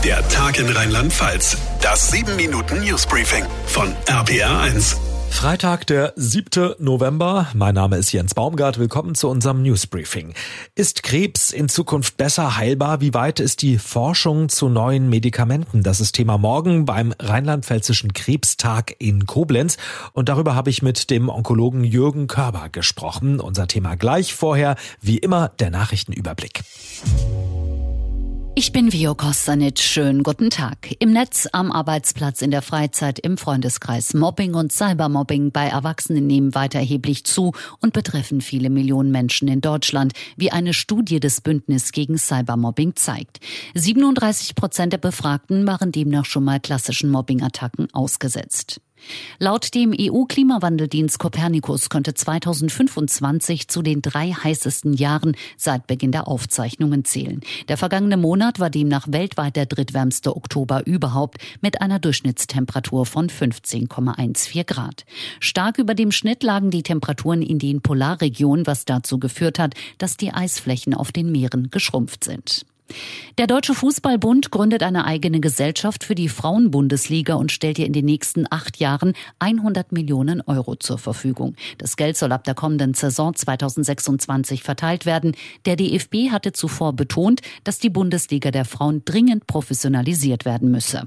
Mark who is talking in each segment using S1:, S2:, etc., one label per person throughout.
S1: Der Tag in Rheinland-Pfalz. Das 7-Minuten-Newsbriefing von RPR1.
S2: Freitag, der 7. November. Mein Name ist Jens Baumgart. Willkommen zu unserem Newsbriefing. Ist Krebs in Zukunft besser heilbar? Wie weit ist die Forschung zu neuen Medikamenten? Das ist Thema morgen beim Rheinland-Pfälzischen Krebstag in Koblenz. Und darüber habe ich mit dem Onkologen Jürgen Körber gesprochen. Unser Thema gleich. Vorher, wie immer, der Nachrichtenüberblick.
S3: Ich bin Vio Kostanic. Schönen guten Tag. Im Netz, am Arbeitsplatz, in der Freizeit, im Freundeskreis. Mobbing und Cybermobbing bei Erwachsenen nehmen weiter erheblich zu und betreffen viele Millionen Menschen in Deutschland, wie eine Studie des Bündnis gegen Cybermobbing zeigt. 37% der Befragten waren demnach schon mal klassischen Mobbingattacken ausgesetzt. Laut dem EU-Klimawandeldienst Copernicus könnte 2025 zu den 3 heißesten Jahren seit Beginn der Aufzeichnungen zählen. Der vergangene Monat war demnach weltweit der drittwärmste Oktober überhaupt mit einer Durchschnittstemperatur von 15,14 Grad. Stark über dem Schnitt lagen die Temperaturen in den Polarregionen, was dazu geführt hat, dass die Eisflächen auf den Meeren geschrumpft sind. Der Deutsche Fußballbund gründet eine eigene Gesellschaft für die Frauenbundesliga und stellt ihr in den nächsten 8 Jahren 100 Millionen Euro zur Verfügung. Das Geld soll ab der kommenden Saison 2026 verteilt werden. Der DFB hatte zuvor betont, dass die Bundesliga der Frauen dringend professionalisiert werden müsse.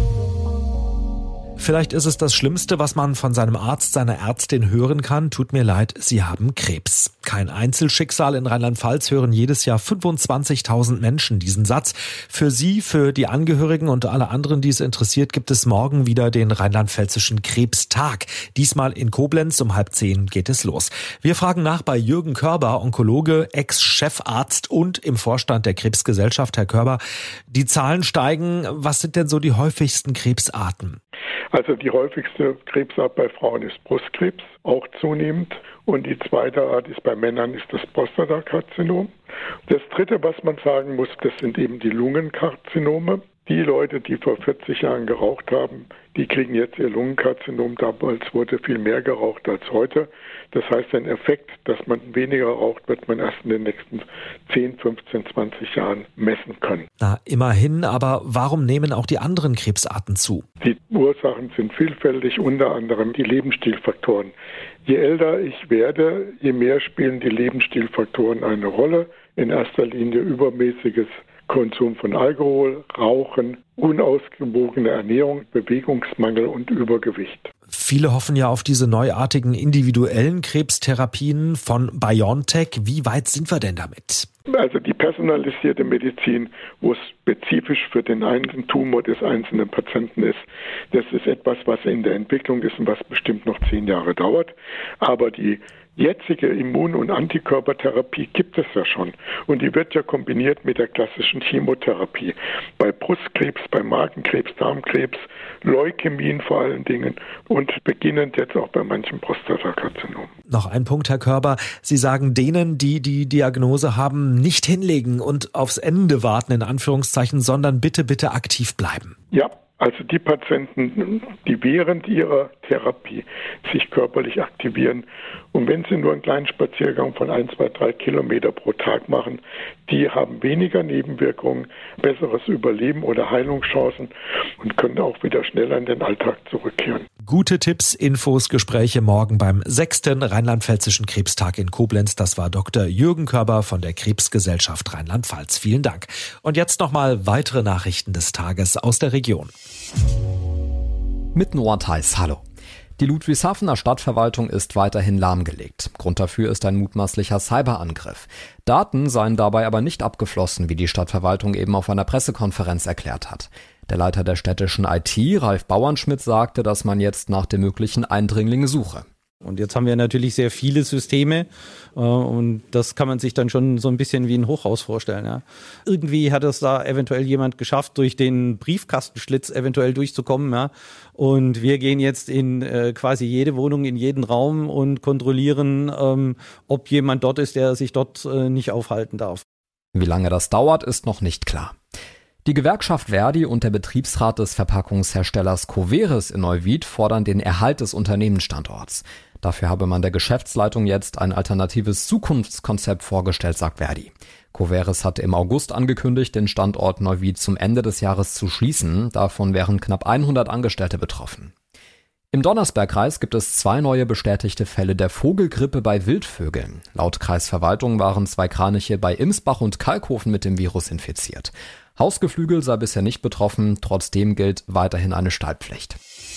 S2: Vielleicht ist es das Schlimmste, was man von seinem Arzt, seiner Ärztin hören kann. Tut mir leid, Sie haben Krebs. Kein Einzelschicksal. In Rheinland-Pfalz hören jedes Jahr 25.000 Menschen diesen Satz. Für Sie, für die Angehörigen und alle anderen, die es interessiert, gibt es morgen wieder den Rheinland-Pfälzischen Krebstag. Diesmal in Koblenz um 9:30 geht es los. Wir fragen nach bei Jürgen Körber, Onkologe, Ex-Chefarzt und im Vorstand der Krebsgesellschaft. Herr Körber, die Zahlen steigen. Was sind denn so die häufigsten Krebsarten?
S4: Also die häufigste Krebsart bei Frauen ist Brustkrebs, auch zunehmend. Und die zweite Art ist bei Männern ist das Prostatakarzinom. Das dritte, was man sagen muss, das sind eben die Lungenkarzinome. Die Leute, die vor 40 Jahren geraucht haben, die kriegen jetzt ihr Lungenkarzinom. Damals wurde viel mehr geraucht als heute. Das heißt, ein Effekt, dass man weniger raucht, wird man erst in den nächsten 10, 15, 20 Jahren messen können.
S2: Na, immerhin, aber warum nehmen auch die anderen Krebsarten zu?
S4: Die Ursachen sind vielfältig, unter anderem die Lebensstilfaktoren. Je älter ich werde, je mehr spielen die Lebensstilfaktoren eine Rolle. In erster Linie übermäßiges Konsum von Alkohol, Rauchen, unausgewogene Ernährung, Bewegungsmangel und Übergewicht.
S2: Viele hoffen ja auf diese neuartigen individuellen Krebstherapien von BioNTech. Wie weit sind wir denn damit?
S4: Also die personalisierte Medizin, wo es spezifisch für den einzelnen Tumor des einzelnen Patienten ist, das ist etwas, was in der Entwicklung ist und was bestimmt noch 10 Jahre dauert. Aber die jetzige Immun- und Antikörpertherapie gibt es ja schon. Und die wird ja kombiniert mit der klassischen Chemotherapie. Bei Brustkrebs, bei Magenkrebs, Darmkrebs, Leukämien vor allen Dingen und beginnend jetzt auch bei manchen Prostatakarzinom.
S2: Noch ein Punkt, Herr Körber. Sie sagen denen, die die Diagnose haben, nicht hinlegen und aufs Ende warten, in Anführungszeichen, sondern bitte aktiv bleiben.
S4: Ja. Also die Patienten, die während ihrer Therapie sich körperlich aktivieren und wenn sie nur einen kleinen Spaziergang von 1, 2, 3 Kilometer pro Tag machen, die haben weniger Nebenwirkungen, besseres Überleben oder Heilungschancen und können auch wieder schneller in den Alltag zurückkehren.
S2: Gute Tipps, Infos, Gespräche morgen beim 6. Rheinland-Pfälzischen Krebstag in Koblenz. Das war Dr. Jürgen Körber von der Krebsgesellschaft Rheinland-Pfalz. Vielen Dank. Und jetzt nochmal weitere Nachrichten des Tages aus der Region.
S5: Mit Noah Theis, hallo. Die Ludwigshafener Stadtverwaltung ist weiterhin lahmgelegt. Grund dafür ist ein mutmaßlicher Cyberangriff. Daten seien dabei aber nicht abgeflossen, wie die Stadtverwaltung eben auf einer Pressekonferenz erklärt hat. Der Leiter der städtischen IT, Ralf Bauernschmidt, sagte, dass man jetzt nach dem möglichen Eindringling suche.
S6: Und jetzt haben wir natürlich sehr viele Systeme und das kann man sich dann schon so ein bisschen wie ein Hochhaus vorstellen. Ja. Irgendwie hat es da eventuell jemand geschafft, durch den Briefkastenschlitz eventuell durchzukommen. Ja. Und wir gehen jetzt in quasi jede Wohnung, in jeden Raum und kontrollieren, ob jemand dort ist, der sich dort nicht aufhalten darf.
S5: Wie lange das dauert, ist noch nicht klar. Die Gewerkschaft Verdi und der Betriebsrat des Verpackungsherstellers Coveris in Neuwied fordern den Erhalt des Unternehmensstandorts. Dafür habe man der Geschäftsleitung jetzt ein alternatives Zukunftskonzept vorgestellt, sagt Verdi. Coveris hatte im August angekündigt, den Standort Neuwied zum Ende des Jahres zu schließen. Davon wären knapp 100 Angestellte betroffen. Im Donnersbergkreis gibt es 2 neue bestätigte Fälle der Vogelgrippe bei Wildvögeln. Laut Kreisverwaltung waren 2 Kraniche bei Imsbach und Kalkofen mit dem Virus infiziert. Hausgeflügel sei bisher nicht betroffen, trotzdem gilt weiterhin eine Stallpflicht.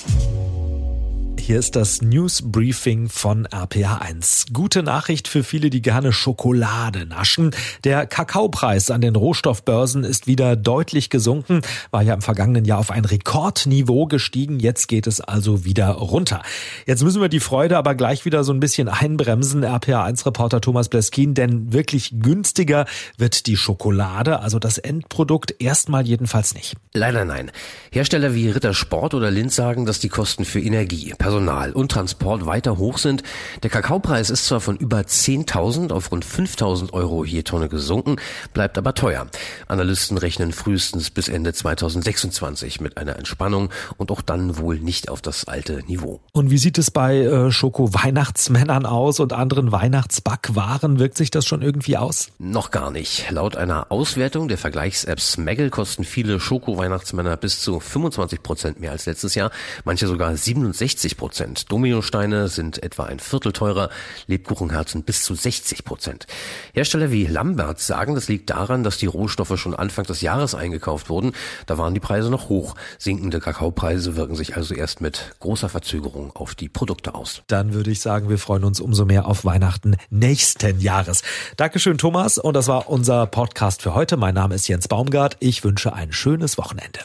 S2: Hier ist das News-Briefing von RPA1. Gute Nachricht für viele, die gerne Schokolade naschen. Der Kakaopreis an den Rohstoffbörsen ist wieder deutlich gesunken, war ja im vergangenen Jahr auf ein Rekordniveau gestiegen. Jetzt geht es also wieder runter. Jetzt müssen wir die Freude aber gleich wieder so ein bisschen einbremsen, RPA1-Reporter Thomas Bleskin, denn wirklich günstiger wird die Schokolade, also das Endprodukt, erstmal jedenfalls nicht.
S7: Leider nein. Hersteller wie Rittersport oder Lindt sagen, dass die Kosten für Energie, Personal und Transport weiter hoch sind. Der Kakaopreis ist zwar von über 10.000 auf rund 5.000 Euro je Tonne gesunken, bleibt aber teuer. Analysten rechnen frühestens bis Ende 2026 mit einer Entspannung und auch dann wohl nicht auf das alte Niveau.
S2: Und wie sieht es bei Schoko-Weihnachtsmännern aus und anderen Weihnachtsbackwaren? Wirkt sich das schon irgendwie aus?
S7: Noch gar nicht. Laut einer Auswertung der Vergleichs-App Smaggle kosten viele Schoko-Weihnachtsmänner bis zu 25% mehr als letztes Jahr, manche sogar 67%. Dominosteine sind etwa ein Viertel teurer, Lebkuchenherzen bis zu 60%. Hersteller wie Lambert sagen, das liegt daran, dass die Rohstoffe schon Anfang des Jahres eingekauft wurden. Da waren die Preise noch hoch. Sinkende Kakaopreise wirken sich also erst mit großer Verzögerung auf die Produkte aus.
S2: Dann würde ich sagen, wir freuen uns umso mehr auf Weihnachten nächsten Jahres. Dankeschön, Thomas. Und das war unser Podcast für heute. Mein Name ist Jens Baumgart. Ich wünsche ein schönes Wochenende.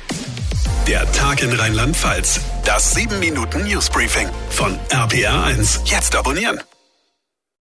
S1: Der Tag in Rheinland-Pfalz. Das 7-Minuten-Newsbriefing von RPA1. Jetzt abonnieren.